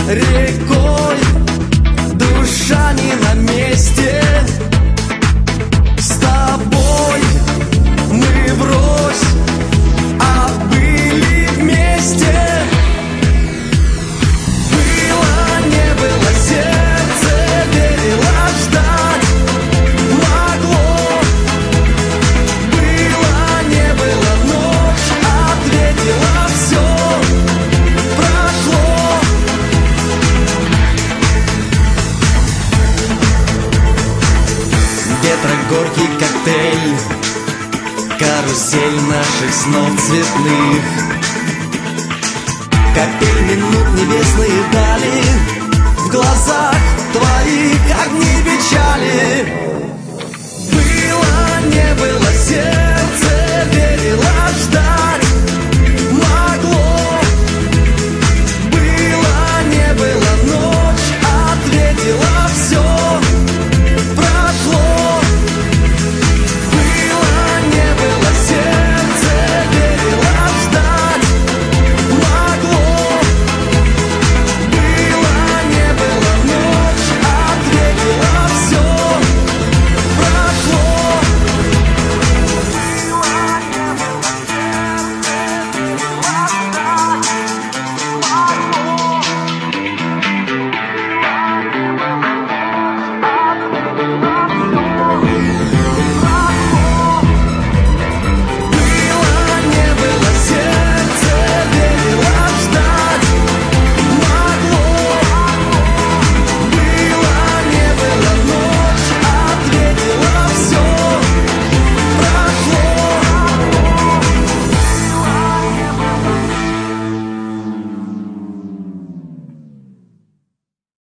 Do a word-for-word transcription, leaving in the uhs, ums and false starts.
рекой, душа не на месте. С тобой мы врозь, а были вместе. Было, не было, сердце верило, ждать могло. Было, не было, ночь ответила, все прошло. Ветра горький коктейль, карусель наших снов цветных. Капель минут не